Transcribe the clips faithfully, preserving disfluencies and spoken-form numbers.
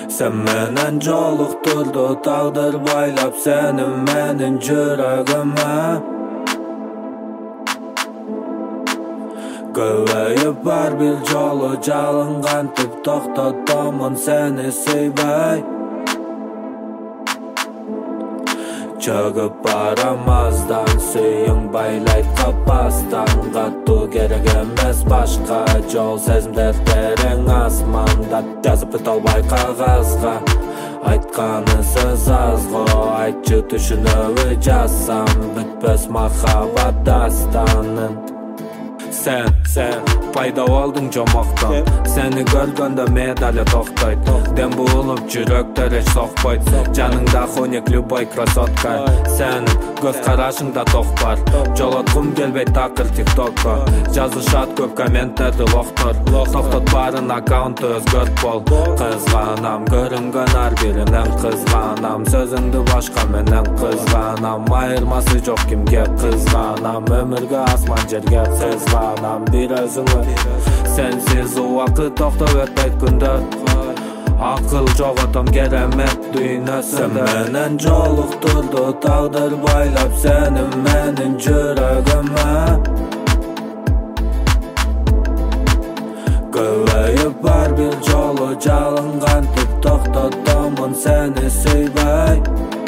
Sen menen jolukturdun tağdır baylap senin menin yüreğime. Göbeyip var bir jolu jalıngan tip toktotomун seni seybey. Çögüp baramazdan suyun baylayt kapastan Gattu gerek emes başka jol sezim defterin asmanda Yazıp bitalbay kagazga Aytkanı söz azgo Aytçı düşünüvü жазsam Bitpes mahabat dastanın Sen, sen payda oldun jomaktan Seni görgönde medalya toktayt Den bulup жүрөктөр eç sokpayt Janыңda хоник любой красотка Senin göz karашыңда токпар Жолоткум келбейт такыр тиктокко Жазышат көп комменттерди лохтор Токтот барын аккаунтты өзгөрт бол Кызганам көрүнгөн ар биринен Кызганам сөзүңдү башка менен Кызганам айырмасы жок кимге Кызганам өмүргө асман жерге Кызганам бир өзүңө Sensiz убакыт токтоп өтпөйт күндөр Акыл жоготом керемет дүйнөсүндө Sen menen жолуктурду тагдыр байлап Сенин менин жүрөгүмө Көбөйүп бар бир жолу жалынган тип токтотомун сени сүйбөй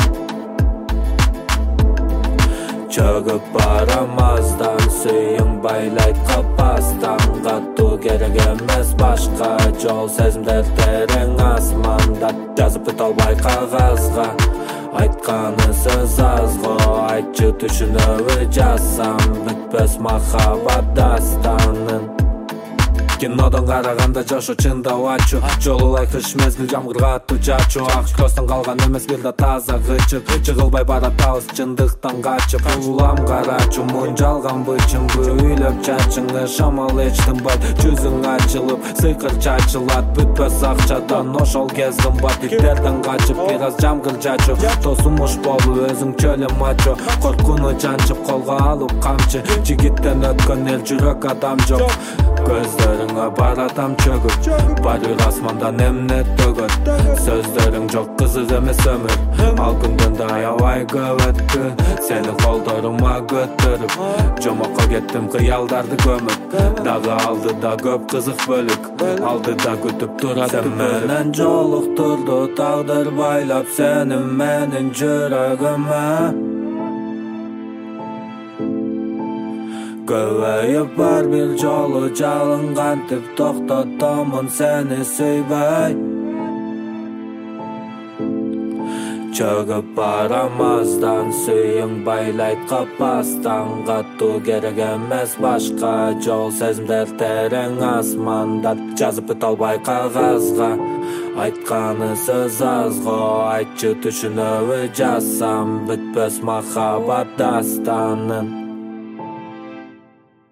Çögüp baramazdan suyun baylayt kapastan Gattu gerek emes başka jol sezim defterin asmanda Yazıp bitalbay kagazga Aytkanı söz azgo Aytçı düşünüvü жазsam Bitpes mahabat dastanın Кинодон караганда жашоо чындап ачуу Жолулай кыш мезгил жамгырга аттуу чачуу Ак көстөн калган эмес бир да таза кычык Жыгылбай баратабыз чындыктан качып Улам карачуу мун жалган бычыңбы Үйлөп чачыңы шамал эч тынбайт Жүзүң ачылып сыйкыр чачылат Бүтпөс акчадан ошол кез кымбат Иттерден качып бир аз жамгыр чачуу Тосумуш болуп өзүң чөлө мачо Коркуну жанчып колго алып камчы Жигиттен өткөн эл жүрөк адам жок Көздөрүңө баратам чөгүп Барыр асмандан эмне төгөт Сөздөрүң жок кызык эмес өмүр Ал күндөн да аябай көп өттү Сени колдорума көтөрүп Жомокко кеттим кыялдарды көмүп Дагы алдыда көп кызык бөлүк Алдыда күтүп турат Sen менен жолуктурду тагдыр байлап Сенин менин жүрөгүмө Көбөйүп бар бир жолу жалынган тип токтотомун сени сүйбөй Çögüp baramazdan suyun baylayt kapastan Gattu gerek emes başka jol sezim defterin asmanda Жазып bitalbay kagazga Aytkanı söz azgo Aytçı düşünüvü жазsam Bitpes mahabat dastanın